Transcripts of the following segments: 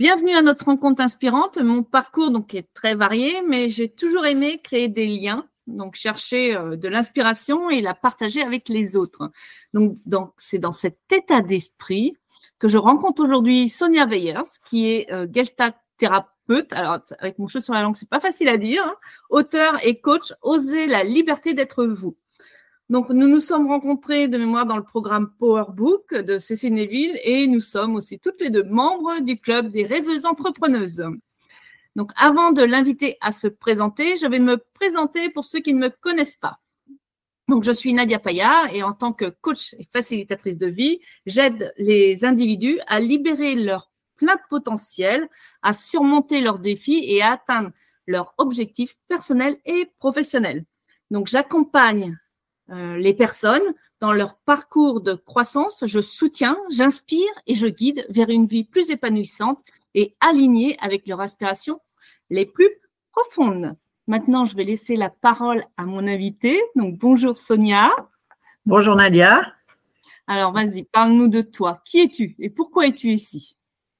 bienvenue à notre rencontre inspirante. Mon parcours est très varié, mais j'ai toujours aimé créer des liens, donc chercher de l'inspiration et la partager avec les autres. Donc c'est dans cet état d'esprit que je rencontre aujourd'hui Sonia Weyers, qui est Gestalt thérapeute. Alors, avec mon cheveu sur la langue, c'est pas facile à dire. Auteur et coach, Osez la liberté d'être vous. Donc, nous nous sommes rencontrés de mémoire dans le programme Power Book de Cécile Neville et nous sommes aussi toutes les deux membres du club des rêveuses entrepreneuses. Donc, avant de l'inviter à se présenter, je vais me présenter pour ceux qui ne me connaissent pas. Donc, je suis Nadia Payard et en tant que coach et facilitatrice de vie, j'aide les individus à libérer leur plein potentiel, à surmonter leurs défis et à atteindre leurs objectifs personnels et professionnels. Donc, j'accompagne les personnes dans leur parcours de croissance, je soutiens, j'inspire et je guide vers une vie plus épanouissante et alignée avec leurs aspirations les plus profondes. Maintenant, je vais laisser la parole à mon invité. Donc, bonjour Sonia. Bonjour Nadia. Alors, vas-y, parle-nous de toi. Qui es-tu et pourquoi es-tu ici?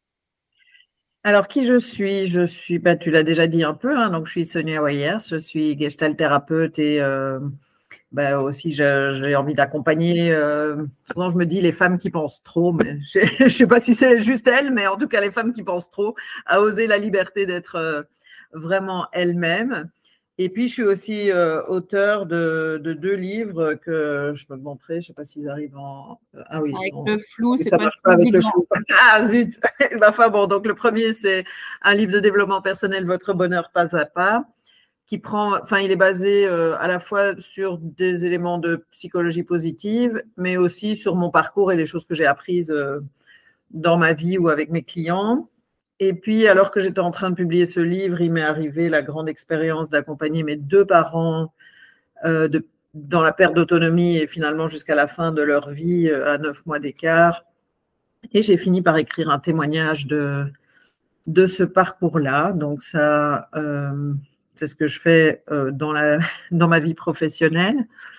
Alors, qui je suis? Tu l'as déjà dit un peu, donc je suis Sonia Weyers, je suis gestalt thérapeute et aussi j'ai envie d'accompagner, souvent je me dis les femmes qui pensent trop, mais je ne sais pas si c'est juste elles, mais en tout cas les femmes qui pensent trop, à oser la liberté d'être vraiment elles-mêmes. Et puis je suis aussi auteur de 2 livres que je peux te montrer, je ne sais pas s'ils arrivent en… Ah oui, avec le flou, c'est ça pas marche pas avec le flou. Ah zut. Donc le premier c'est un livre de développement personnel, Votre bonheur pas à pas. Il est basé à la fois sur des éléments de psychologie positive, mais aussi sur mon parcours et les choses que j'ai apprises dans ma vie ou avec mes clients. Et puis, alors que j'étais en train de publier ce livre, il m'est arrivé la grande expérience d'accompagner mes 2 parents dans la perte d'autonomie et finalement jusqu'à la fin de leur vie à 9 mois d'écart. Et j'ai fini par écrire un témoignage de ce parcours-là. Donc, ça… c'est ce que je fais dans ma vie professionnelle.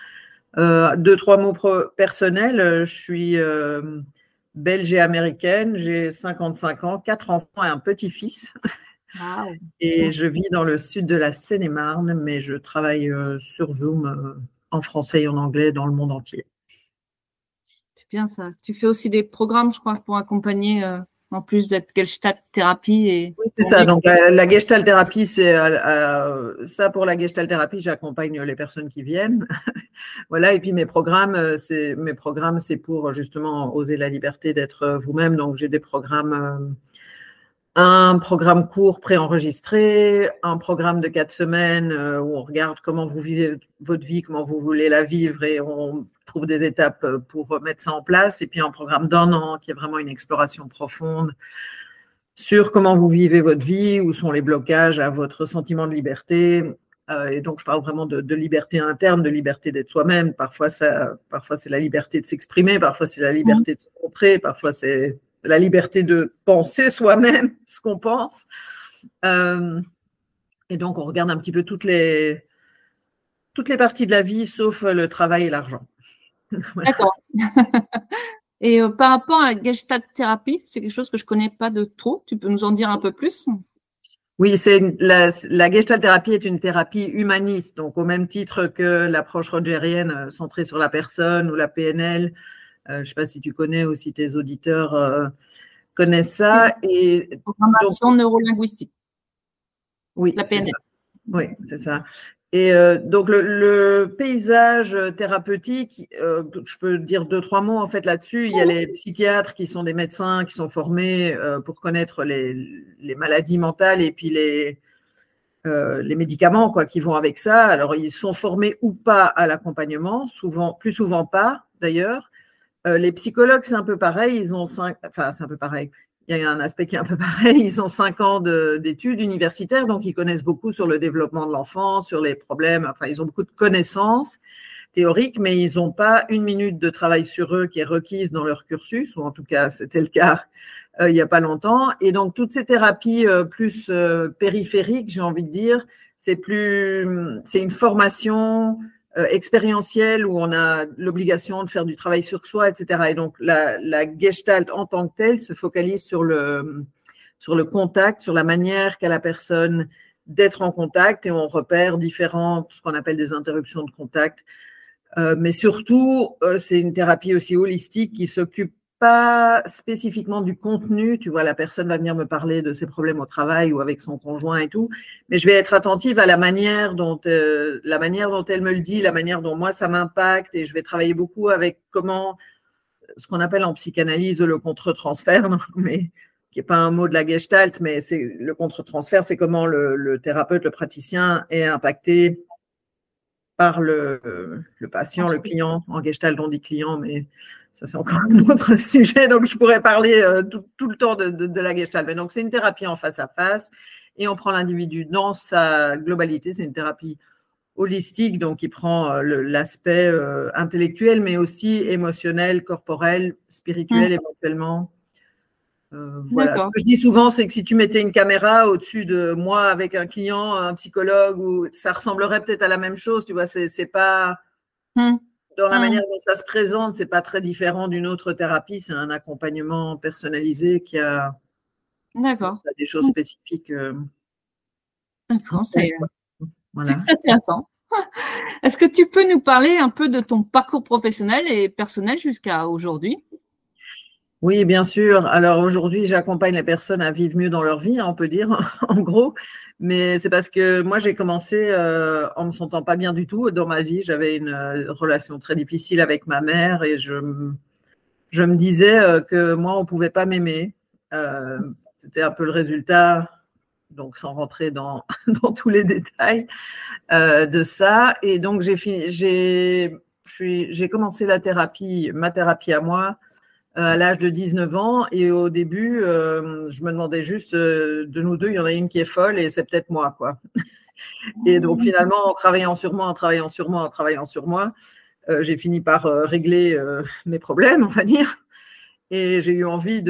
2-3 mots personnels. Je suis belge et américaine. J'ai 55 ans, 4 enfants et un petit-fils. Wow. Et je vis dans le sud de la Seine-et-Marne, mais je travaille sur Zoom en français et en anglais dans le monde entier. C'est bien ça. Tu fais aussi des programmes, je crois, pour accompagner… en plus d'être Gestalt thérapie. Oui, c'est ça. Donc, la Gestalt thérapie, c'est ça. Pour la Gestalt thérapie, j'accompagne les personnes qui viennent. Voilà. Et puis, mes programmes, c'est pour justement oser la liberté d'être vous-même. Donc, j'ai des programmes, un programme court préenregistré, un programme de 4 semaines où on regarde comment vous vivez votre vie, comment vous voulez la vivre et on trouve des étapes pour mettre ça en place. Et puis, un programme d'1 an qui est vraiment une exploration profonde sur comment vous vivez votre vie, où sont les blocages à votre sentiment de liberté. Et donc, je parle vraiment de liberté interne, de liberté d'être soi-même. Parfois, c'est la liberté de s'exprimer, parfois, c'est la liberté de se montrer, parfois, c'est la liberté de penser soi-même ce qu'on pense. Et donc, on regarde un petit peu toutes les parties de la vie, sauf le travail et l'argent. Voilà. D'accord. Et par rapport à la Gestalt thérapie, c'est quelque chose que je ne connais pas de trop. Tu peux nous en dire un peu plus? Oui, la Gestalt thérapie est une thérapie humaniste, donc au même titre que l'approche rogerienne centrée sur la personne ou la PNL. Je ne sais pas si tu connais ou si tes auditeurs connaissent ça. Et programmation neurolinguistique. Oui, la PNL. Oui, c'est ça. Et donc, le paysage thérapeutique, je peux dire 2-3 mots en fait là-dessus. Il y a les psychiatres qui sont des médecins qui sont formés pour connaître les maladies mentales et puis les médicaments qui vont avec ça. Alors, ils sont formés ou pas à l'accompagnement, plus souvent pas d'ailleurs. Les psychologues, c'est un peu pareil. C'est un peu pareil. Il y a un aspect qui est un peu pareil. Ils ont 5 ans d'études universitaires, donc ils connaissent beaucoup sur le développement de l'enfant, sur les problèmes. Enfin, ils ont beaucoup de connaissances théoriques, mais ils n'ont pas 1 minute de travail sur eux qui est requise dans leur cursus, ou en tout cas, c'était le cas il n'y a pas longtemps. Et donc, toutes ces thérapies plus périphériques, j'ai envie de dire, c'est une formation expérientielle où on a l'obligation de faire du travail sur soi, etc. Et donc, la Gestalt en tant que telle se focalise sur sur le contact, sur la manière qu'a la personne d'être en contact, et on repère différentes, ce qu'on appelle des interruptions de contact. Mais surtout, c'est une thérapie aussi holistique qui s'occupe pas spécifiquement du contenu. Tu vois, la personne va venir me parler de ses problèmes au travail ou avec son conjoint et tout, mais je vais être attentive à la manière dont elle me le dit, la manière dont moi ça m'impacte, et je vais travailler beaucoup avec comment, ce qu'on appelle en psychanalyse le contre-transfert, mais qui n'est pas un mot de la Gestalt, mais c'est le contre-transfert, c'est comment le thérapeute, le praticien est impacté par le patient, le client. En Gestalt, on dit client, mais ça, c'est encore un autre sujet. Donc, je pourrais parler tout le temps de la Gestalt. Mais donc, c'est une thérapie en face à face, et on prend l'individu dans sa globalité. C'est une thérapie holistique, donc qui prend l'aspect intellectuel, mais aussi émotionnel, corporel, spirituel éventuellement. Voilà. Ce que je dis souvent, c'est que si tu mettais une caméra au-dessus de moi avec un client, un psychologue, ça ressemblerait peut-être à la même chose. Tu vois, c'est pas dans la manière dont ça se présente, c'est pas très différent d'une autre thérapie. C'est un accompagnement personnalisé qui a des choses spécifiques. D'accord, c'est intéressant. Est-ce que tu peux nous parler un peu de ton parcours professionnel et personnel jusqu'à aujourd'hui? Oui, bien sûr. Alors aujourd'hui, j'accompagne les personnes à vivre mieux dans leur vie, on peut dire, en gros. Mais c'est parce que moi, j'ai commencé en me sentant pas bien du tout dans ma vie. J'avais une relation très difficile avec ma mère, et je me disais que moi, on pouvait pas m'aimer. C'était un peu le résultat, donc sans rentrer dans tous les détails de ça. Et donc, j'ai commencé ma thérapie à moi, à l'âge de 19 ans. Et au début, je me demandais juste, de nous deux, il y en a une qui est folle et c'est peut-être moi, quoi. Et donc, finalement, en travaillant sur moi, j'ai fini par régler mes problèmes, on va dire. Et j'ai eu envie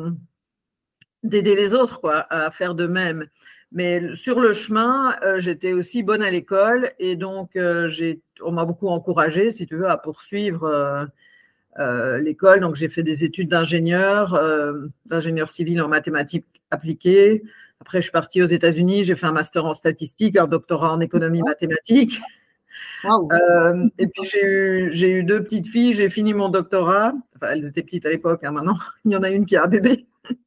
d'aider les autres, quoi, à faire de même. Mais sur le chemin, j'étais aussi bonne à l'école, et donc on m'a beaucoup encouragée, si tu veux, à poursuivre l'école. Donc, j'ai fait des études d'ingénieur civil en mathématiques appliquées. Après, je suis partie aux États-Unis, j'ai fait un master en statistique, un doctorat en économie mathématique. Wow. Et puis, j'ai eu deux petites filles, j'ai fini mon doctorat. Enfin, elles étaient petites à l'époque, hein, maintenant, il y en a une qui a un bébé.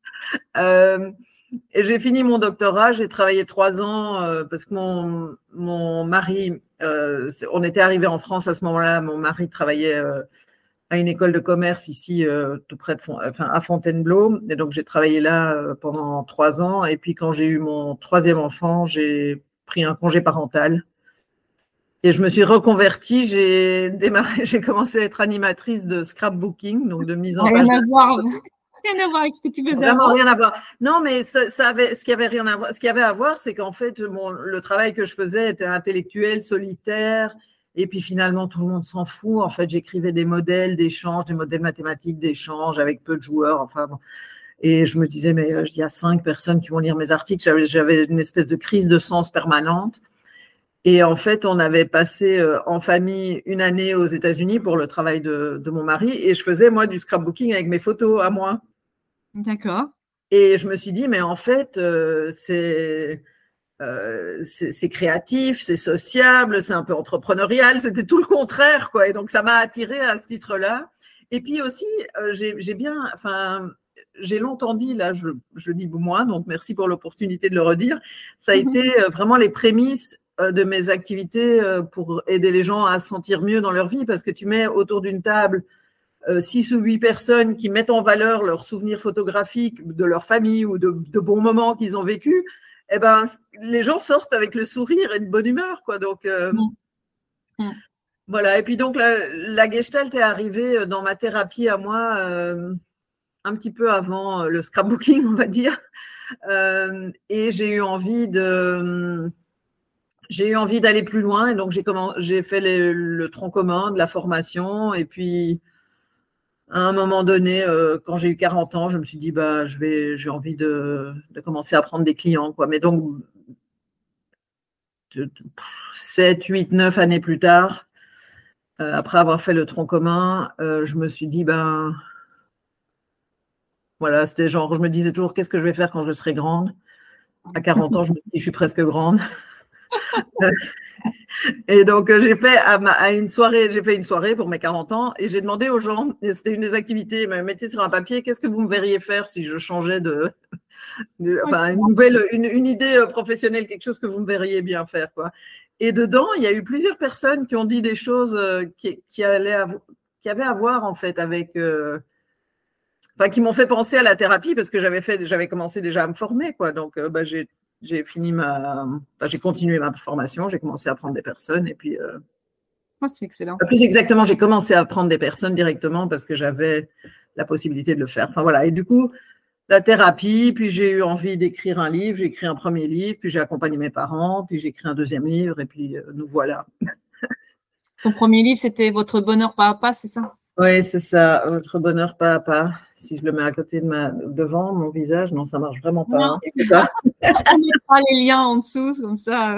Et j'ai fini mon doctorat, j'ai travaillé 3 ans parce que mon mari, on était arrivé en France à ce moment-là, mon mari travaillait à une école de commerce ici, tout près à Fontainebleau. Et donc, j'ai travaillé là pendant 3 ans. Et puis, quand j'ai eu mon 3e enfant, j'ai pris un congé parental. Et je me suis reconvertie. J'ai commencé à être animatrice de scrapbooking, donc de mise en page. Rien à voir avec ce que tu faisais. Vraiment rien à voir. Non, mais ce qui avait rien à voir. Ce qu'il y avait à voir, c'est qu'en fait, le travail que je faisais était intellectuel, solitaire. Et puis finalement, tout le monde s'en fout. En fait, j'écrivais des modèles d'échange, des modèles mathématiques d'échange avec peu de joueurs. Enfin, bon. Et je me disais, mais il y a 5 personnes qui vont lire mes articles. J'avais une espèce de crise de sens permanente. Et en fait, on avait passé en famille une année aux États-Unis pour le travail de mon mari. Et je faisais, moi, du scrapbooking avec mes photos à moi. D'accord. Et je me suis dit, mais en fait, c'est créatif, c'est sociable, c'est un peu entrepreneurial, c'était tout le contraire, quoi. Et donc, ça m'a attirée à ce titre-là. Et puis aussi, j'ai longtemps dit, là, je le dis moins, donc merci pour l'opportunité de le redire, ça a été vraiment les prémices de mes activités pour aider les gens à se sentir mieux dans leur vie, parce que tu mets autour d'une table 6 ou 8 personnes qui mettent en valeur leurs souvenirs photographiques de leur famille ou de bons moments qu'ils ont vécus. Eh ben, les gens sortent avec le sourire et une bonne humeur, quoi. Donc, voilà. Et puis, donc, la Gestalt est arrivée dans ma thérapie à moi un petit peu avant le scrapbooking, on va dire. Et j'ai eu envie d'aller plus loin. Et donc, j'ai fait le tronc commun de la formation. Et puis, à un moment donné, quand j'ai eu 40 ans, je me suis dit, bah, j'ai envie de commencer à prendre des clients, quoi. Mais donc, 7, 8, 9 années plus tard, après avoir fait le tronc commun, je me suis dit, ben, Voilà, c'était genre, je me disais toujours, qu'est-ce que je vais faire quand je serai grande? À 40 ans, je me suis dit, je suis presque grande. Et donc, j'ai fait une soirée pour mes 40 ans et j'ai demandé aux gens, et c'était une des activités, ils me mettaient sur un papier, qu'est-ce que vous me verriez faire si je changeais enfin, une idée professionnelle, quelque chose que vous me verriez bien faire, quoi. Et dedans, il y a eu plusieurs personnes qui ont dit des choses qui avaient à voir, en fait, enfin, qui m'ont fait penser à la thérapie parce que j'avais commencé déjà à me former, quoi. Donc, j'ai continué ma formation, j'ai commencé à prendre des personnes et puis. C'est excellent. Plus exactement, j'ai commencé à prendre des personnes directement parce que j'avais la possibilité de le faire. Enfin voilà. Et du coup, la thérapie, puis j'ai eu envie d'écrire un livre, j'ai écrit un premier livre, puis j'ai accompagné mes parents, puis j'ai écrit un deuxième livre, et puis nous voilà. Ton premier livre, c'était Votre bonheur pas à pas, c'est ça? Oui, c'est ça, Votre bonheur pas à pas. Si je le mets à côté devant mon visage, non, ça marche vraiment pas. Non. Hein. C'est ça. On mettra les liens en dessous, comme ça.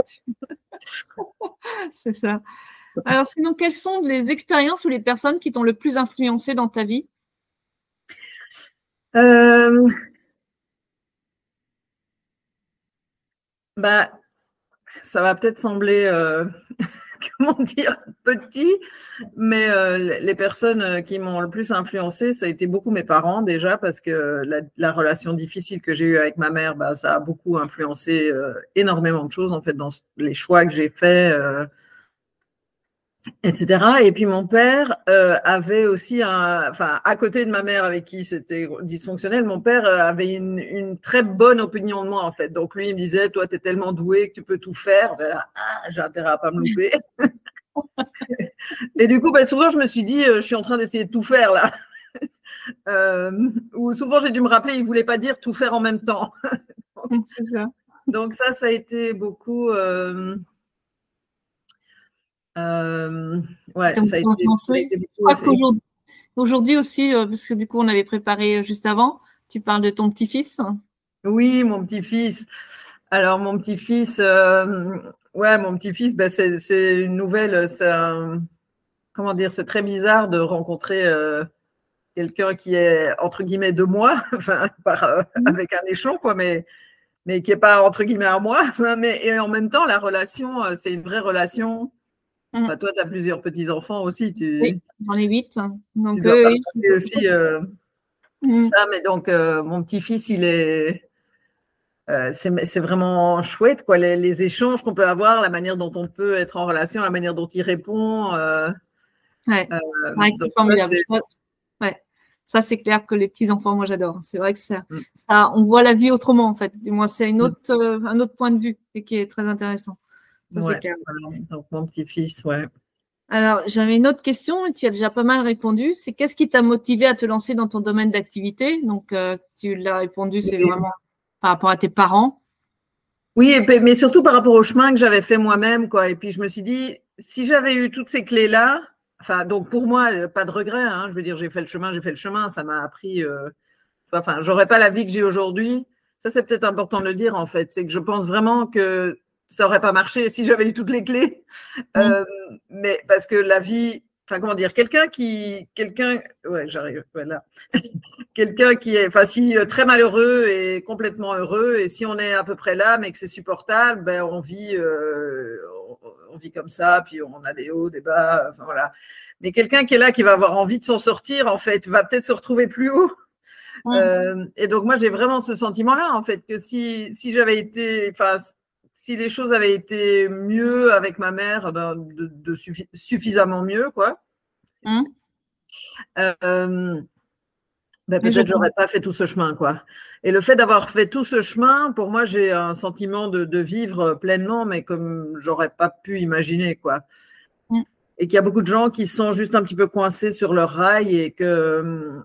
C'est ça. Alors, sinon, quelles sont les expériences ou les personnes qui t'ont le plus influencé dans ta vie? Bah, ça va peut-être sembler, comment dire, petit, mais les personnes qui m'ont le plus influencé, ça a été beaucoup mes parents déjà, parce que la relation difficile que j'ai eue avec ma mère, bah, ça a beaucoup influencé énormément de choses, en fait, dans les choix que j'ai faits, etc. Et puis mon père avait aussi enfin, à côté de ma mère avec qui c'était dysfonctionnel, mon père avait une très bonne opinion de moi, en fait. Donc lui, il me disait, toi, tu es tellement doué que tu peux tout faire. Là, j'ai intérêt à pas me louper. Et du coup, bah, souvent, je me suis dit, je suis en train d'essayer de tout faire là. Ou souvent, j'ai dû me rappeler, il voulait pas dire tout faire en même temps. C'est ça. Donc ça a été beaucoup. Ouais, ça a été Je crois qu'aujourd'hui aussi, parce que du coup, on avait préparé juste avant, tu parles de ton petit-fils. Oui, mon petit-fils. Alors, mon petit-fils, mon petit-fils, ben, c'est une nouvelle. Comment dire, c'est très bizarre de rencontrer quelqu'un qui est, entre guillemets, de moi, enfin, avec un échelon, quoi, mais qui n'est pas, entre guillemets, à moi. Et en même temps, la relation, c'est une vraie relation. Enfin, toi, tu as plusieurs petits-enfants aussi. Oui, j'en ai 8. Donc, tu dois partager aussi ça. Mais donc, mon petit-fils, il est. C'est vraiment chouette, quoi, les échanges qu'on peut avoir, la manière dont on peut être en relation, la manière dont il répond. C'est formidable. Ça, c'est clair que les petits-enfants, moi, j'adore. C'est vrai que ça, on voit la vie autrement, en fait. Du moins, c'est un autre point de vue et qui est très intéressant. Ça, c'est clair. Donc, mon petit-fils, ouais. Alors, j'avais une autre question et tu as déjà pas mal répondu. C'est qu'est-ce qui t'a motivé à te lancer dans ton domaine d'activité? Donc, tu l'as répondu, c'est vraiment par rapport à tes parents. Oui, mais surtout par rapport au chemin que j'avais fait moi-même, quoi. Et puis, je me suis dit, si j'avais eu toutes ces clés-là, enfin, donc pour moi, pas de regret, hein. Je veux dire, j'ai fait le chemin, ça m'a appris. Enfin, j'aurais pas la vie que j'ai aujourd'hui. Ça, c'est peut-être important de le dire, en fait. C'est que je pense vraiment que ça aurait pas marché si j'avais eu toutes les clés. Mais parce que la vie, enfin, comment dire, ouais, j'arrive, voilà. Quelqu'un qui est, enfin, si très malheureux et complètement heureux, et si on est à peu près là, mais que c'est supportable, ben, on vit comme ça, puis on a des hauts, des bas, enfin, voilà. Mais quelqu'un qui est là, qui va avoir envie de s'en sortir, en fait, va peut-être se retrouver plus haut. Et donc, moi, j'ai vraiment ce sentiment-là, en fait, que si j'avais été, enfin, si les choses avaient été mieux avec ma mère, suffisamment mieux, quoi, peut-être j'aurais pas fait tout ce chemin, quoi. Et le fait d'avoir fait tout ce chemin, pour moi, j'ai un sentiment de vivre pleinement, mais comme j'aurais pas pu imaginer, quoi. Et qu'il y a beaucoup de gens qui sont juste un petit peu coincés sur leur rail et que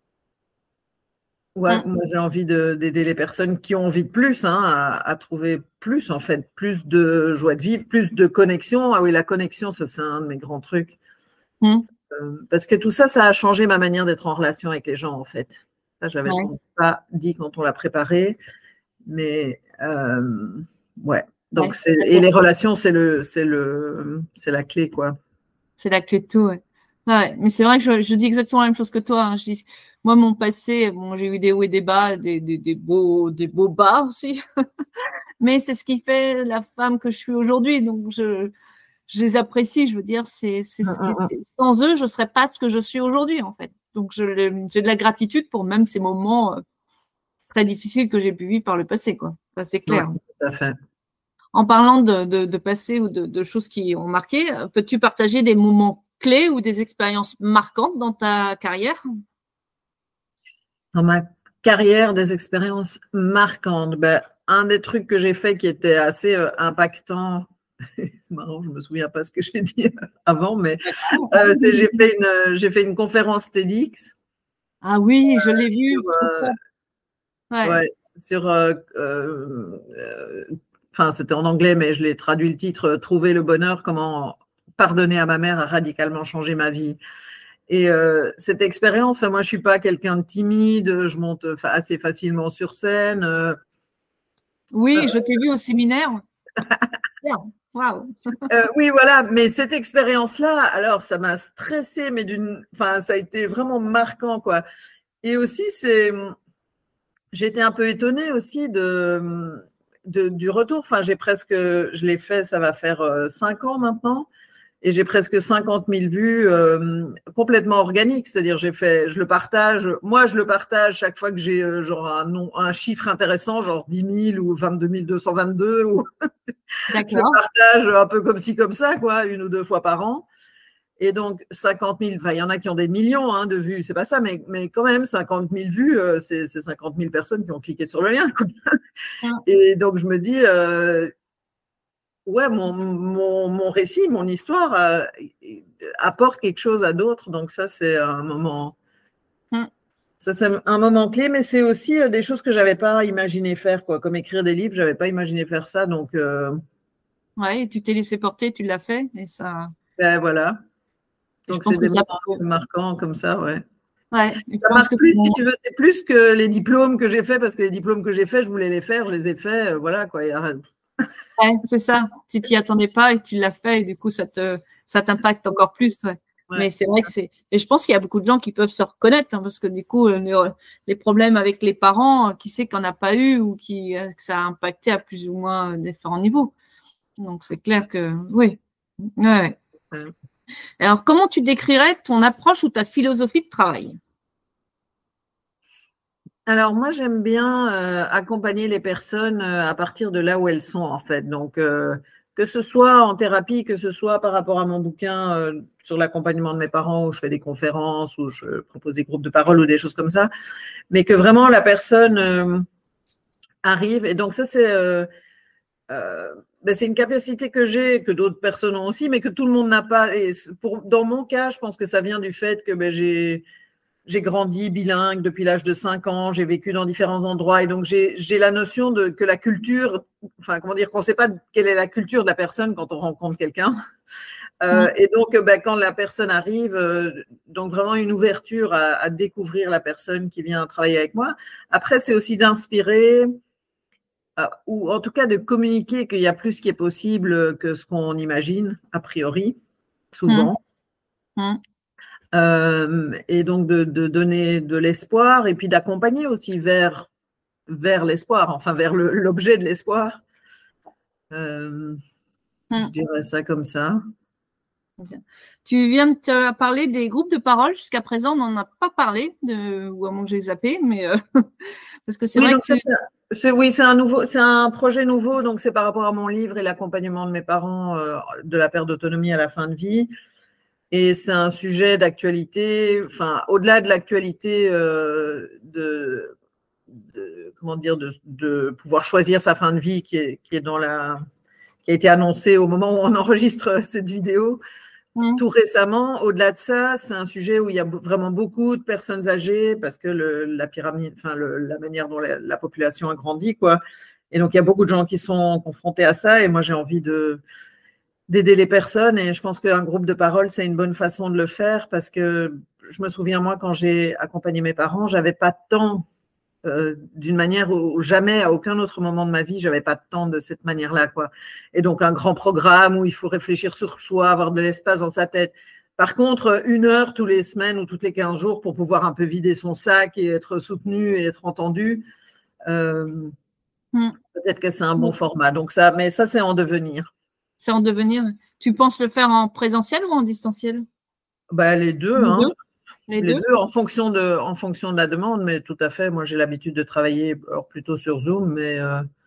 moi, j'ai envie d'aider les personnes qui ont envie de plus, hein, à trouver plus, en fait, plus de joie de vivre, plus de connexion. Ah oui, la connexion, ça, c'est un de mes grands trucs. Parce que tout ça, ça a changé ma manière d'être en relation avec les gens, en fait. Ça, je l'avais pas dit quand on l'a préparé. Mais, ouais. Donc, et les relations, c'est la clé, quoi. C'est la clé de tout, ouais. Ouais, mais c'est vrai que je dis exactement la même chose que toi. Hein. Je dis, moi, mon passé, bon, j'ai eu des hauts et des bas, des beaux bas aussi. Mais c'est ce qui fait la femme que je suis aujourd'hui. Donc, je les apprécie. Je veux dire, sans eux, je serais pas ce que je suis aujourd'hui, en fait. Donc, j'ai de la gratitude pour même ces moments très difficiles que j'ai pu vivre par le passé, quoi. Ça, c'est clair. Oui, tout à fait. En parlant de passé ou de choses qui ont marqué, peux-tu partager des moments clés ou des expériences marquantes dans ta carrière? Dans ma carrière, des expériences marquantes. Ben, un des trucs que j'ai fait qui était assez impactant, c'est marrant, je ne me souviens pas ce que j'ai dit avant, mais c'est j'ai fait une conférence TEDx. Ah oui, je l'ai vu. Enfin, c'était en anglais, mais je l'ai traduit le titre Trouver le bonheur, comment pardonner à ma mère a radicalement changé ma vie. Et cette expérience, moi, je suis pas quelqu'un de timide, je monte assez facilement sur scène. Oui, je t'ai vu au séminaire. Wow. Oui, voilà, mais cette expérience-là, alors, ça m'a stressée, mais ça a été vraiment marquant, quoi. Et aussi, j'étais un peu étonnée aussi du retour. Enfin, je l'ai fait, ça va faire 5 ans maintenant. Et j'ai presque 50 000 vues complètement organiques. C'est-à-dire, je le partage. Moi, je le partage chaque fois que j'ai genre un chiffre intéressant, genre 10 000 ou 22 222. Ou je le partage un peu comme ci, comme ça, quoi, 1 ou 2 fois par an. Et donc, 50 000, il y en a qui ont des millions de vues, c'est pas ça, mais quand même, 50 000 vues, c'est 50 000 personnes qui ont cliqué sur le lien, quoi. Et donc, je me dis, ouais, mon récit, mon histoire apporte quelque chose à d'autres. Donc, ça, c'est un moment. Ça, c'est un moment clé, mais c'est aussi des choses que j'avais pas imaginé faire, quoi. Comme écrire des livres, j'avais pas imaginé faire ça. Donc, ouais, tu t'es laissé porter, tu l'as fait, et ça. Ben voilà. Donc, c'est des moments marquants comme ça, ouais. Ouais, ça marque plus, si tu veux, c'est plus que les diplômes que j'ai faits, parce que les diplômes que j'ai faits, je voulais les faire, je les ai faits, voilà, quoi. Ouais, c'est ça. Tu t'y attendais pas et tu l'as fait, et du coup, ça t'impacte encore plus. Ouais. Ouais. Mais c'est vrai que et je pense qu'il y a beaucoup de gens qui peuvent se reconnaître, hein, parce que du coup, les problèmes avec les parents, qui sait qu'on n'a pas eu ou que ça a impacté à plus ou moins différents niveaux. Donc, c'est clair que, oui. Ouais. Alors, comment tu décrirais ton approche ou ta philosophie de travail? Alors, moi, j'aime bien accompagner les personnes à partir de là où elles sont, en fait. Donc, que ce soit en thérapie, que ce soit par rapport à mon bouquin sur l'accompagnement de mes parents, où je fais des conférences, où je propose des groupes de parole ou des choses comme ça, mais que vraiment la personne arrive. Et donc, ça, c'est une capacité que j'ai, que d'autres personnes ont aussi, mais que tout le monde n'a pas. Et dans mon cas, je pense que ça vient du fait que j'ai grandi bilingue depuis l'âge de 5 ans, j'ai vécu dans différents endroits, et donc j'ai la notion que la culture, enfin, comment dire, qu'on ne sait pas quelle est la culture de la personne quand on rencontre quelqu'un. Et donc, quand la personne arrive, donc vraiment une ouverture à découvrir la personne qui vient travailler avec moi. Après, c'est aussi d'inspirer, ou en tout cas de communiquer qu'il y a plus qui est possible que ce qu'on imagine, a priori, souvent. Et donc de donner de l'espoir et puis d'accompagner aussi vers l'espoir, enfin vers l'objet de l'espoir. Je dirais ça comme ça. Tu viens de te parler des groupes de parole. Jusqu'à présent, on n'en a pas parlé, ou à moins que j'ai zappé, mais parce que c'est vrai que c'est un projet nouveau, donc c'est par rapport à mon livre et l'accompagnement de mes parents de la perte d'autonomie à la fin de vie. Et c'est un sujet d'actualité, enfin, au-delà de l'actualité comment dire, de pouvoir choisir sa fin de vie qui a été annoncée au moment où on enregistre cette vidéo. Tout récemment, au-delà de ça, c'est un sujet où il y a vraiment beaucoup de personnes âgées parce que la pyramide, enfin, la manière dont la population a grandi, quoi. Et donc, il y a beaucoup de gens qui sont confrontés à ça. Et moi, j'ai envie d'aider les personnes, et je pense qu'un groupe de parole, c'est une bonne façon de le faire, parce que je me souviens, moi, quand j'ai accompagné mes parents, j'avais pas de temps d'une manière où jamais, à aucun autre moment de ma vie, j'avais pas de temps de cette manière-là, quoi. Et donc, un grand programme où il faut réfléchir sur soi, avoir de l'espace dans sa tête, Par contre, 1 heure tous les semaines ou toutes les 15 jours pour pouvoir un peu vider son sac et être soutenu et être entendu, peut-être que c'est un bon format. Donc mais ça, c'est en devenir. C'est en devenir. Tu penses le faire en présentiel ou en distanciel? Les deux, Les les deux deux en fonction de la demande, mais tout à fait. Moi, j'ai l'habitude de travailler plutôt sur Zoom, mais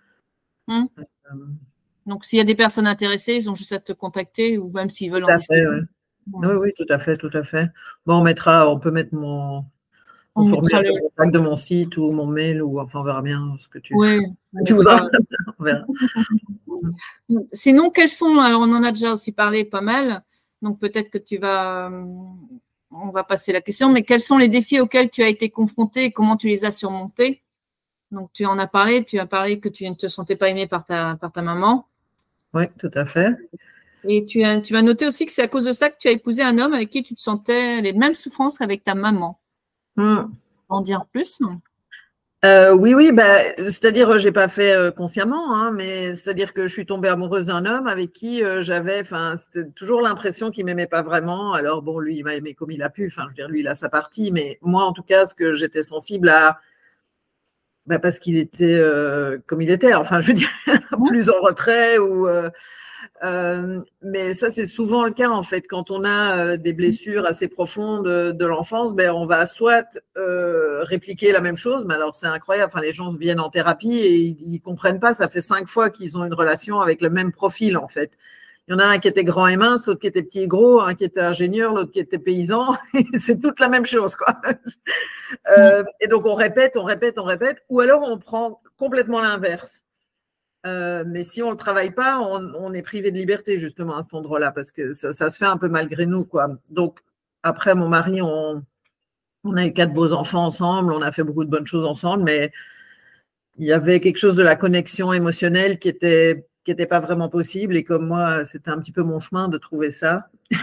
donc s'il y a des personnes intéressées, ils ont juste à te contacter ou même s'ils veulent tout en à fait, discuter. Oui, tout à fait, tout à fait. Bon, on peut mettre mon formulaire de contact de mon site ou mon mail, ou enfin, on verra bien ce que tu voudras. On verra. Sinon, alors on en a déjà aussi parlé pas mal, donc peut-être que on va passer la question, mais quels sont les défis auxquels tu as été confronté et comment tu les as surmontés? Donc tu en as parlé, que tu ne te sentais pas aimé par ta maman. Oui, tout à fait. Et tu m'as noté aussi que c'est à cause de ça que tu as épousé un homme avec qui tu te sentais les mêmes souffrances qu'avec ta maman. En dire plus? Oui, c'est-à-dire, j'ai pas fait consciemment, mais c'est-à-dire que je suis tombée amoureuse d'un homme avec qui c'était toujours l'impression qu'il m'aimait pas vraiment. Alors bon, lui, il m'a aimé comme il a pu. Enfin, je veux dire, lui, il a sa partie, mais moi, en tout cas, ce que j'étais sensible à, parce qu'il était comme il était. Enfin, je veux dire, plus en retrait mais ça, c'est souvent le cas, en fait. Quand on a des blessures assez profondes de l'enfance, on va soit répliquer la même chose, mais alors c'est incroyable. Enfin, les gens viennent en thérapie et ils comprennent pas. Ça fait 5 fois qu'ils ont une relation avec le même profil, en fait. Il y en a un qui était grand et mince, l'autre qui était petit et gros, un qui était ingénieur, l'autre qui était paysan. C'est toute la même chose, quoi. Et donc, on répète, ou alors on prend complètement l'inverse. Mais si on ne le travaille pas, on est privé de liberté, justement, à cet endroit-là, parce que ça se fait un peu malgré nous, quoi. Donc, après, mon mari, on a eu 4 beaux enfants ensemble, on a fait beaucoup de bonnes choses ensemble, mais il y avait quelque chose de la connexion émotionnelle qui était pas vraiment possible. Et comme moi, c'était un petit peu mon chemin de trouver ça.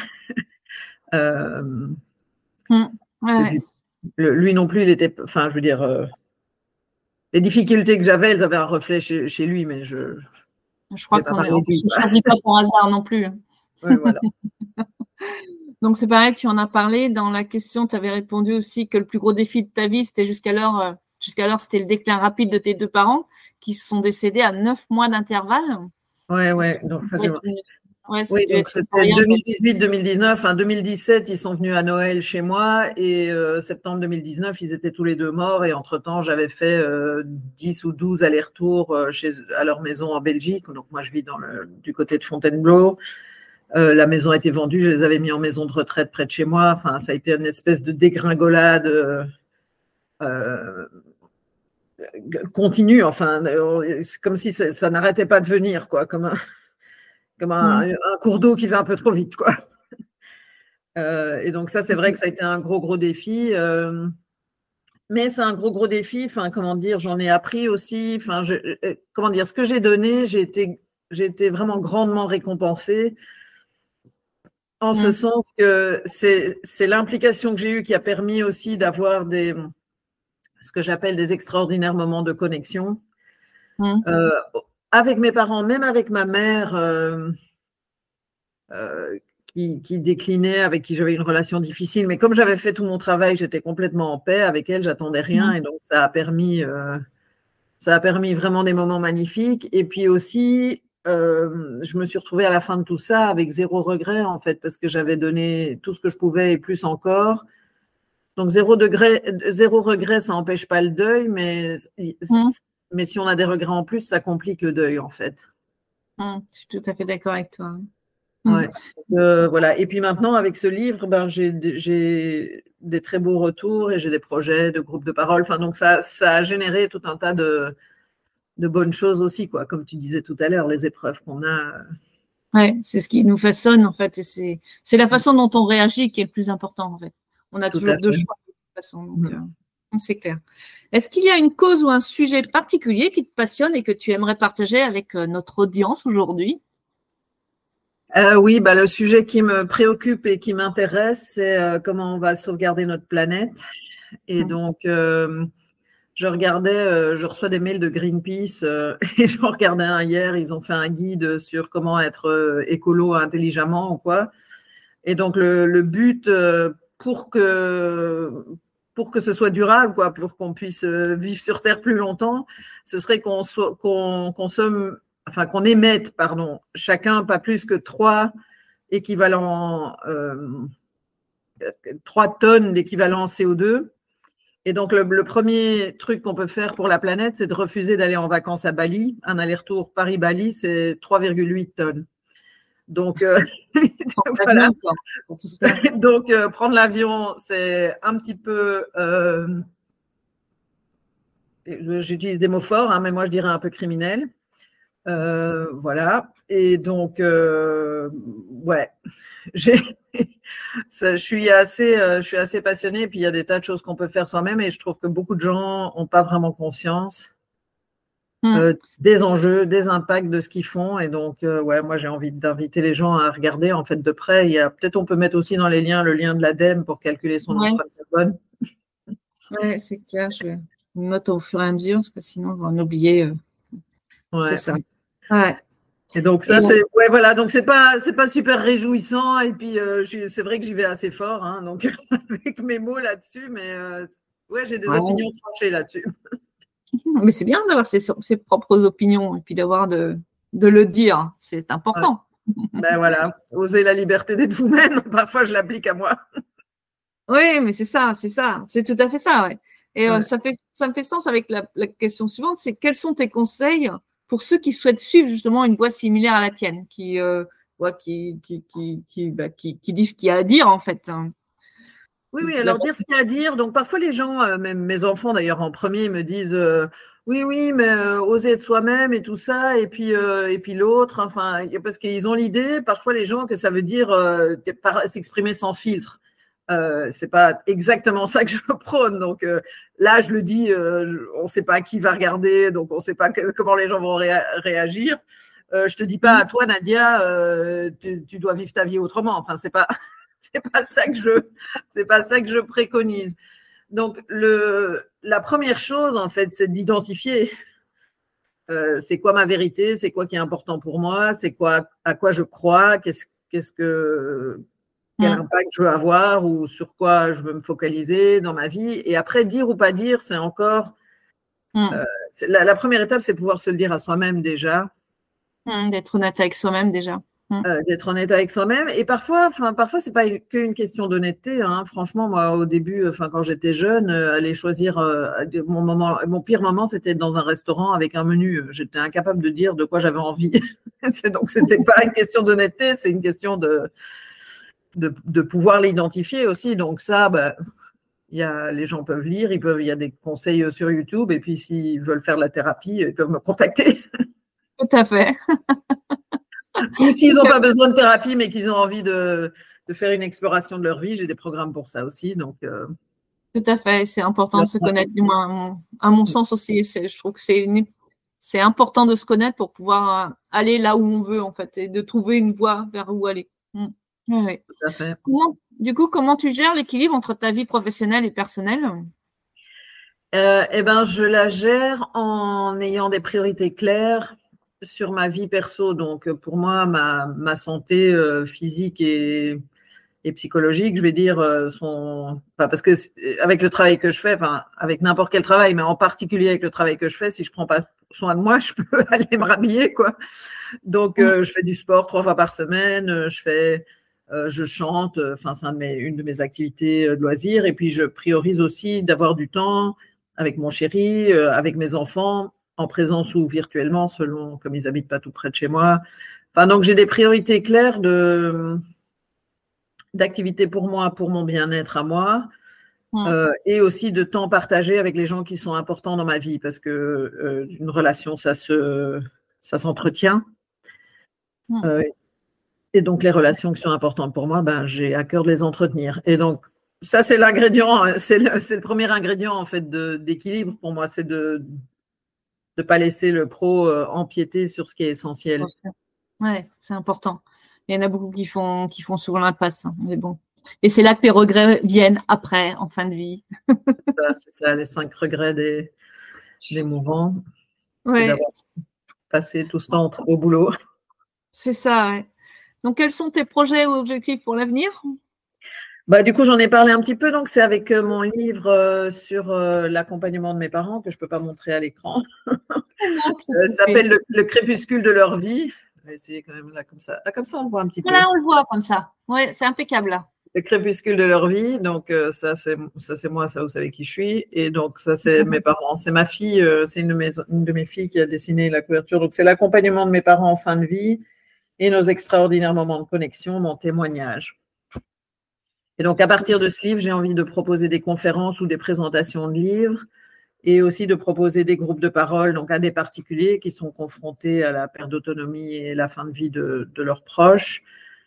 Lui non plus, il était, enfin, je veux dire, les difficultés que j'avais, elles avaient un reflet chez lui, mais je crois qu'on ne choisit pas par hasard non plus. Oui, voilà. Donc, c'est pareil, tu en as parlé. Dans la question, tu avais répondu aussi que le plus gros défi de ta vie, c'était jusqu'alors, c'était le déclin rapide de tes 2 parents qui sont décédés à 9 mois d'intervalle. Oui. Donc, ça fait... Oui, donc c'était 2018-2019. En 2017, ils sont venus à Noël chez moi et septembre 2019, ils étaient tous les 2 morts. Et entre-temps, j'avais fait 10 ou 12 allers-retours à leur maison en Belgique. Donc, moi, je vis du côté de Fontainebleau. La maison a été vendue, je les avais mis en maison de retraite près de chez moi. Enfin, ça a été une espèce de dégringolade continue. Enfin, c'est comme si ça n'arrêtait pas de venir, quoi, comme un cours d'eau qui va un peu trop vite, quoi. Et donc ça, c'est vrai que ça a été un gros défi. Mais c'est un gros défi. Enfin, comment dire, j'en ai appris aussi. Enfin, comment dire, ce que j'ai donné, j'ai été vraiment grandement récompensée. En ce sens que c'est l'implication que j'ai eue qui a permis aussi d'avoir ce que j'appelle des extraordinaires moments de connexion. Avec mes parents, même avec ma mère, qui déclinait, avec qui j'avais une relation difficile. Mais comme j'avais fait tout mon travail, j'étais complètement en paix. Avec elle, j'attendais rien. Et donc, ça a permis vraiment des moments magnifiques. Et puis aussi, je me suis retrouvée à la fin de tout ça avec 0 regret, en fait, parce que j'avais donné tout ce que je pouvais et plus encore. Donc, 0 regret, ça n'empêche pas le deuil, mais si on a des regrets en plus, ça complique le deuil, en fait. Je suis tout à fait d'accord avec toi. Ouais. Voilà. Et puis maintenant, avec ce livre, j'ai des très beaux retours et j'ai des projets de groupes de parole. Enfin, donc ça a généré tout un tas de bonnes choses aussi, quoi. Comme tu disais tout à l'heure, les épreuves qu'on a. Ouais, c'est ce qui nous façonne, en fait. Et c'est la façon dont on réagit qui est le plus important, en fait. On a toujours 2 choix, de toute façon. Donc, c'est clair. Est-ce qu'il y a une cause ou un sujet particulier qui te passionne et que tu aimerais partager avec notre audience aujourd'hui? Oui, le sujet qui me préoccupe et qui m'intéresse, c'est comment on va sauvegarder notre planète. Et donc, je reçois des mails de Greenpeace et j'en regardais un hier, ils ont fait un guide sur comment être écolo intelligemment ou quoi. Et donc, le but pour que ce soit durable, quoi, pour qu'on puisse vivre sur Terre plus longtemps, ce serait qu'on consomme, enfin, qu'on émette, pardon, chacun pas plus que 3 équivalents, 3 tonnes d'équivalent CO2. Et donc, le premier truc qu'on peut faire pour la planète, c'est de refuser d'aller en vacances à Bali. Un aller-retour Paris-Bali, c'est 3,8 tonnes. Donc, voilà. Donc, prendre l'avion, c'est un petit peu… j'utilise des mots forts, hein, mais moi, je dirais un peu criminel. Voilà. Et donc, ouais, je suis assez passionnée. Et puis, il y a des tas de choses qu'on peut faire soi-même. Et je trouve que beaucoup de gens n'ont pas vraiment conscience des enjeux, des impacts de ce qu'ils font. Et donc, ouais, moi, j'ai envie d'inviter les gens à regarder en fait de près. Peut-être on peut mettre aussi dans les liens le lien de l'ADEME pour calculer son empreinte carbone. Oui, c'est clair. Je me note au fur et à mesure parce que sinon, on va en oublier. Ouais. C'est ça. Ouais. Et donc ça, ouais, voilà, donc c'est pas super réjouissant. Et puis c'est vrai que j'y vais assez fort, hein, donc avec mes mots là-dessus, mais ouais, j'ai des opinions tranchées là-dessus. Mais c'est bien d'avoir ses propres opinions et puis d'avoir de le dire, c'est important. Ouais. Ben voilà, oser la liberté d'être vous-même. Parfois, je l'applique à moi. Oui, mais c'est ça, c'est tout à fait ça. Ouais. Et ça me fait sens avec la question suivante, c'est quels sont tes conseils pour ceux qui souhaitent suivre justement une voie similaire à la tienne, qui disent ce qu'il y a à dire en fait. Oui, alors dire ce qu'il y a à dire. Donc parfois les gens, même mes enfants d'ailleurs en premier, me disent oui, mais oser être soi-même et tout ça, et puis l'autre, enfin, parce qu'ils ont l'idée, parfois les gens, que ça veut dire s'exprimer sans filtre. C'est pas exactement ça que je prône. Donc là, je le dis, on ne sait pas qui va regarder, donc on ne sait pas comment les gens vont réagir. Je te dis pas à toi, Nadia, tu dois vivre ta vie autrement. Enfin, c'est pas ça que je préconise. Donc la première chose en fait, c'est d'identifier c'est quoi ma vérité, c'est quoi qui est important pour moi, c'est quoi à quoi je crois, quel impact je veux avoir ou sur quoi je veux me focaliser dans ma vie. Et après, dire ou pas dire, c'est encore… la première étape, c'est pouvoir se le dire à soi-même déjà. D'être honnête avec soi-même déjà. D'être honnête avec soi-même. Et parfois, c'est pas qu'une question d'honnêteté. Hein. Franchement, moi, au début, quand j'étais jeune, aller choisir mon pire moment, c'était dans un restaurant avec un menu. J'étais incapable de dire de quoi j'avais envie. Donc, c'était pas une question d'honnêteté, c'est une question de pouvoir l'identifier aussi. Donc ça, les gens peuvent lire, il y a des conseils sur YouTube, et puis s'ils veulent faire de la thérapie, ils peuvent me contacter. Tout à fait. Ou s'ils n'ont pas besoin de thérapie, mais qu'ils ont envie de faire une exploration de leur vie, j'ai des programmes pour ça aussi. Donc, tout à fait, c'est important de se connaître. Du moins, à mon sens aussi, je trouve que c'est important de se connaître pour pouvoir aller là où on veut en fait et de trouver une voie vers où aller. Oui. Tout à fait. Comment tu gères l'équilibre entre ta vie professionnelle et personnelle? Je la gère en ayant des priorités claires sur ma vie perso. Donc, pour moi, ma santé physique et psychologique, je vais dire, parce que avec le travail que je fais, avec n'importe quel travail, mais en particulier avec le travail que je fais, si je prends pas soin de moi, je peux aller me rhabiller, quoi. Donc, je fais du sport 3 fois par semaine, je chante, c'est une de mes activités de loisirs, et puis je priorise aussi d'avoir du temps avec mon chéri, avec mes enfants, en présence ou virtuellement, selon, comme ils n'habitent pas tout près de chez moi. Donc j'ai des priorités claires d'activités pour moi, pour mon bien-être à moi, et aussi de temps partagé avec les gens qui sont importants dans ma vie, parce que une relation, ça s'entretient. Et donc, les relations qui sont importantes pour moi, j'ai à cœur de les entretenir. Et donc, ça, c'est l'ingrédient, c'est le premier ingrédient, en fait, d'équilibre pour moi, c'est de ne pas laisser le pro empiéter sur ce qui est essentiel. Ouais, c'est important. Il y en a beaucoup qui font souvent l'impasse, hein, mais bon. Et c'est là que les regrets viennent après, en fin de vie. C'est ça, les 5 regrets des mourants. Ouais. C'est d'avoir passé tout ce temps au boulot. C'est ça, ouais. Donc, quels sont tes projets ou objectifs pour l'avenir? Bah, du coup, j'en ai parlé un petit peu. Donc, c'est avec mon livre sur l'accompagnement de mes parents que je ne peux pas montrer à l'écran. Ça s'appelle le crépuscule de leur vie. Je vais essayer quand même là comme ça. Ah, comme ça, on le voit un petit peu. Là, on le voit comme ça. Ouais, c'est impeccable là. Le crépuscule de leur vie. Donc, ça, c'est moi, ça, vous savez qui je suis. Et donc, ça, c'est mes parents. C'est ma fille, c'est une de mes filles qui a dessiné la couverture. Donc, c'est l'accompagnement de mes parents en fin de vie et nos extraordinaires moments de connexion, mon témoignage. Et donc, à partir de ce livre, j'ai envie de proposer des conférences ou des présentations de livres et aussi de proposer des groupes de parole donc à des particuliers qui sont confrontés à la perte d'autonomie et la fin de vie de leurs proches.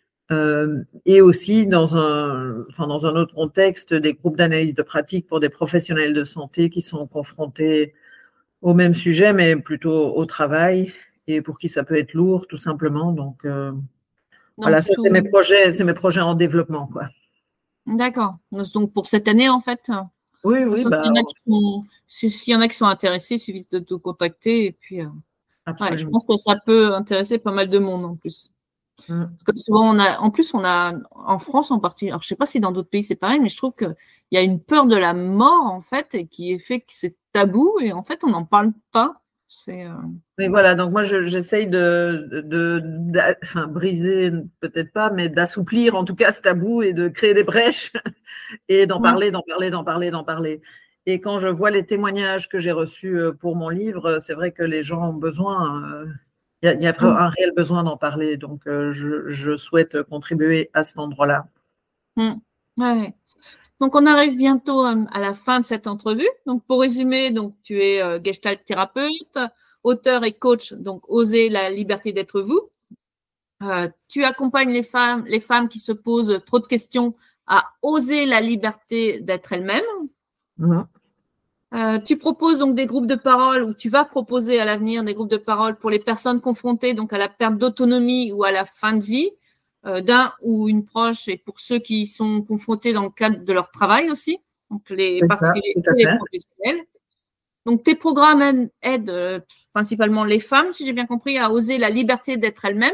Et aussi dans un autre contexte, des groupes d'analyse de pratique pour des professionnels de santé qui sont confrontés au même sujet, mais plutôt au travail et pour qui ça peut être lourd, tout simplement. Donc voilà, ça, c'est mes projets en développement, quoi. D'accord. Donc, pour cette année, en fait. Oui, oui. S'il y en a qui sont intéressés, il suffit de te contacter. Et puis, ouais, je pense que ça peut intéresser pas mal de monde en plus. Parce que souvent, on a en France en partie, alors je ne sais pas si dans d'autres pays c'est pareil, mais je trouve qu'il y a une peur de la mort, en fait, et qui est fait que c'est tabou, et en fait, on n'en parle pas. Mais voilà, donc moi j'essaye enfin, briser, peut-être pas, mais d'assouplir en tout cas ce tabou et de créer des brèches et d'en parler. Et quand je vois les témoignages que j'ai reçus pour mon livre, c'est vrai que les gens ont besoin, il y a un réel besoin d'en parler. Donc je souhaite contribuer à cet endroit-là. Ouais. Donc, on arrive bientôt à la fin de cette entrevue. Donc, pour résumer, donc, tu es Gestalt thérapeute, auteur et coach, donc Osez la liberté d'être vous. Tu accompagnes les femmes qui se posent trop de questions à oser la liberté d'être elles-mêmes. Tu proposes donc des groupes de parole, ou tu vas proposer à l'avenir des groupes de parole pour les personnes confrontées donc à la perte d'autonomie ou à la fin de vie d'un ou une proche, et pour ceux qui sont confrontés dans le cadre de leur travail aussi, donc les particuliers et les professionnels. Donc, tes programmes aident principalement les femmes, si j'ai bien compris, à oser la liberté d'être elles-mêmes.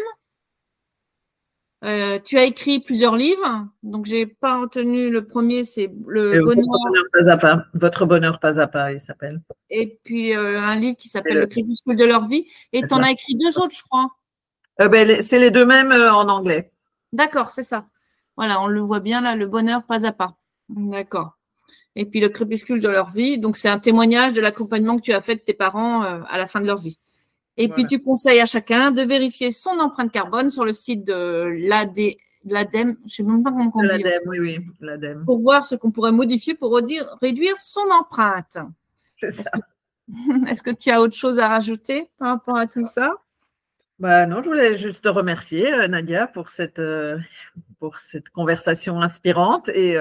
Tu as écrit plusieurs livres, donc j'ai pas retenu le premier, c'est le bonheur. Pas à pas. Votre bonheur pas à pas, il s'appelle. Et puis un livre qui s'appelle Le crépuscule de leur vie. Et tu en as écrit 2 autres, je crois. C'est les 2 mêmes en anglais. D'accord, c'est ça. Voilà, on le voit bien là, le bonheur pas à pas. D'accord. Et puis le crépuscule de leur vie, donc c'est un témoignage de l'accompagnement que tu as fait de tes parents à la fin de leur vie. Et puis tu conseilles à chacun de vérifier son empreinte carbone sur le site de l'ADEME, je ne sais même pas comment on dit. L'ADEME, oui, l'ADEME. Pour voir ce qu'on pourrait modifier pour réduire son empreinte. C'est ça. Est-ce que tu as autre chose à rajouter par rapport à tout ça? Non, je voulais juste te remercier, Nadia, pour cette conversation inspirante. Et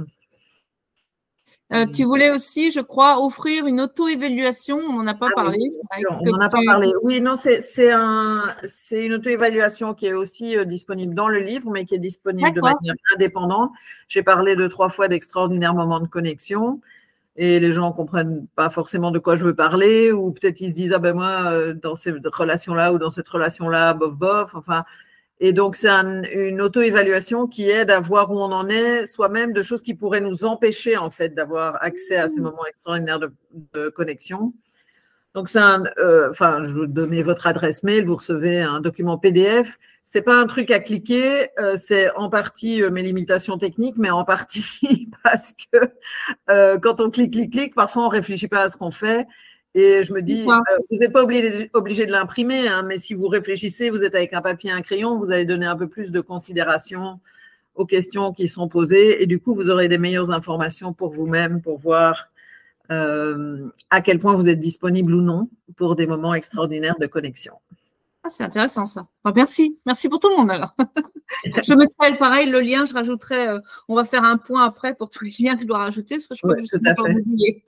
tu voulais aussi, je crois, offrir une auto-évaluation. On n'en a pas parlé. Oui, on n'en a pas parlé. Oui, non, c'est une auto-évaluation qui est aussi disponible dans le livre, mais qui est disponible de manière indépendante. J'ai parlé 2-3 fois d'extraordinaires moments de connexion. Et les gens ne comprennent pas forcément de quoi je veux parler, ou peut-être ils se disent, ah ben moi, dans cette relation-là ou dans cette relation-là, bof, bof. Enfin, et donc, c'est une auto-évaluation qui aide à voir où on en est soi-même, de choses qui pourraient nous empêcher, en fait, d'avoir accès à ces moments extraordinaires de connexion. Donc, je vous donne votre adresse mail, vous recevez un document PDF. C'est pas un truc à cliquer, c'est en partie mes limitations techniques, mais en partie parce que quand on clique, parfois on réfléchit pas à ce qu'on fait. Et je me dis, vous n'êtes pas obligé de l'imprimer, hein, mais si vous réfléchissez, vous êtes avec un papier et un crayon, vous allez donner un peu plus de considération aux questions qui sont posées. Et du coup, vous aurez des meilleures informations pour vous-même, pour voir à quel point vous êtes disponible ou non pour des moments extraordinaires de connexion. Ah, c'est intéressant ça. Enfin, merci pour tout le monde alors. Je mettrai pareil le lien, je rajouterai, on va faire un point après pour tous les liens que je dois rajouter, parce que je crois que je ne suis pas oubliée.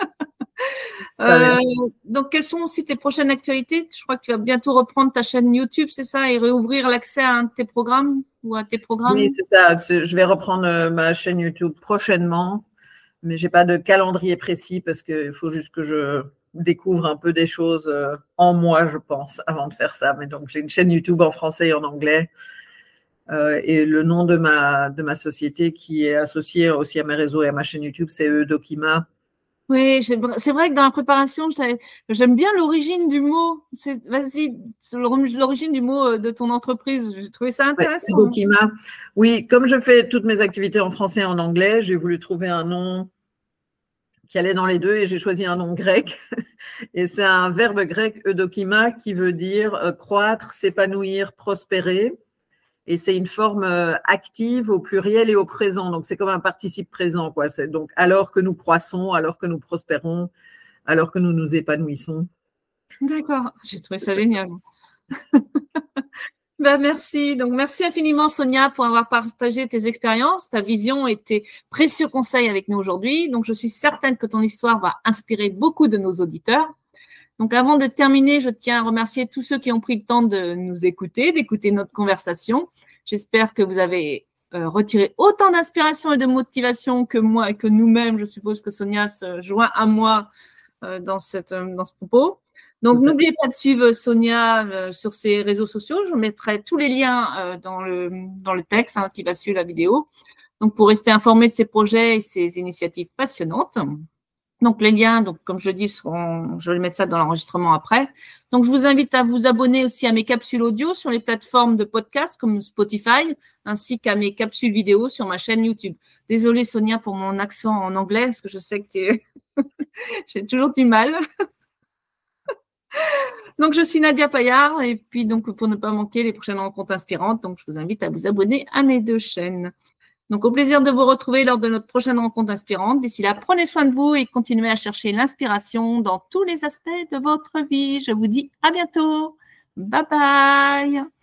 Donc, quelles sont aussi tes prochaines actualités? Je crois que tu vas bientôt reprendre ta chaîne YouTube, c'est ça, et réouvrir l'accès à un de tes programmes ou à tes programmes? Oui, c'est ça. Je vais reprendre ma chaîne YouTube prochainement, mais je n'ai pas de calendrier précis parce qu'il faut juste que je découvre un peu des choses en moi, je pense, avant de faire ça. Mais donc, j'ai une chaîne YouTube en français et en anglais. Et le nom de ma société qui est associée aussi à mes réseaux et à ma chaîne YouTube, c'est Eudokima. Oui, c'est vrai que dans la préparation, j'aime bien l'origine du mot. Vas-y, l'origine du mot de ton entreprise. J'ai trouvé ça intéressant. Ouais, Eudokima. Oui, comme je fais toutes mes activités en français et en anglais, j'ai voulu trouver un nom qui allait dans les deux et j'ai choisi un nom grec. Et c'est un verbe grec, eudokima, qui veut dire croître, s'épanouir, prospérer. Et c'est une forme active au pluriel et au présent. Donc, c'est comme un participe présent, quoi. C'est donc alors que nous croissons, alors que nous prospérons, alors que nous nous épanouissons. D'accord, j'ai trouvé ça génial. Merci. Donc, merci infiniment, Sonia, pour avoir partagé tes expériences, ta vision et tes précieux conseils avec nous aujourd'hui. Donc, je suis certaine que ton histoire va inspirer beaucoup de nos auditeurs. Donc, avant de terminer, je tiens à remercier tous ceux qui ont pris le temps de nous écouter, d'écouter notre conversation. J'espère que vous avez retiré autant d'inspiration et de motivation que moi et que nous-mêmes. Je suppose que Sonia se joint à moi dans ce propos. Donc, n'oubliez pas de suivre Sonia sur ses réseaux sociaux. Je mettrai tous les liens dans le texte qui va suivre la vidéo. Donc, pour rester informé de ses projets et ses initiatives passionnantes. Donc, les liens, donc, comme je le dis, je vais mettre ça dans l'enregistrement après. Donc, je vous invite à vous abonner aussi à mes capsules audio sur les plateformes de podcast comme Spotify, ainsi qu'à mes capsules vidéo sur ma chaîne YouTube. Désolée, Sonia, pour mon accent en anglais, parce que je sais que j'ai toujours du mal. Donc, je suis Nadia Paillard, et puis, donc, pour ne pas manquer les prochaines rencontres inspirantes, donc, je vous invite à vous abonner à mes 2 chaînes. Donc, au plaisir de vous retrouver lors de notre prochaine rencontre inspirante. D'ici là, prenez soin de vous et continuez à chercher l'inspiration dans tous les aspects de votre vie. Je vous dis à bientôt. Bye bye.